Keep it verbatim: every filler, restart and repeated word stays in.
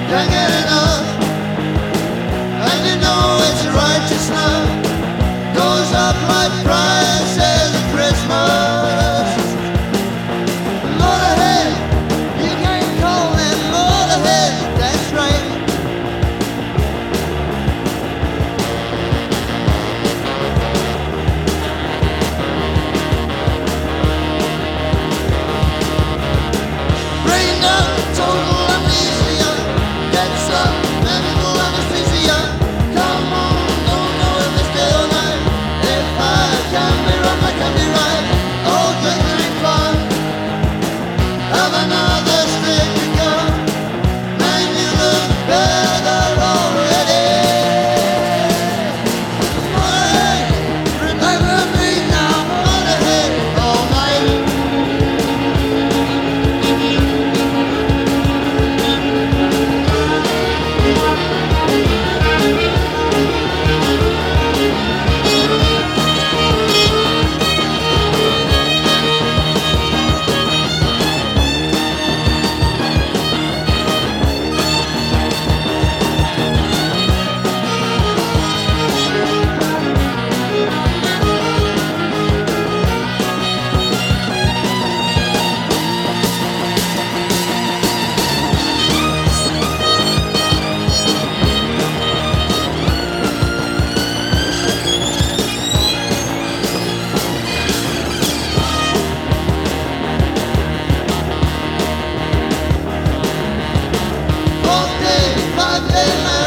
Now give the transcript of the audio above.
can't get enough. And you know it's righteous love goes up like prices of Christmas. Motorhead, you can't call them Motorhead, that's right. Brain down, total amnesia, that's a medical anesthesia. Come on, don't know if it's day or night. If I can be wrong, I can be right. Oh, drinking ain't fun. Have another stick to gun. Man, you look better already. Motorhead, remember me now. Motorhead all night. Four day, five day,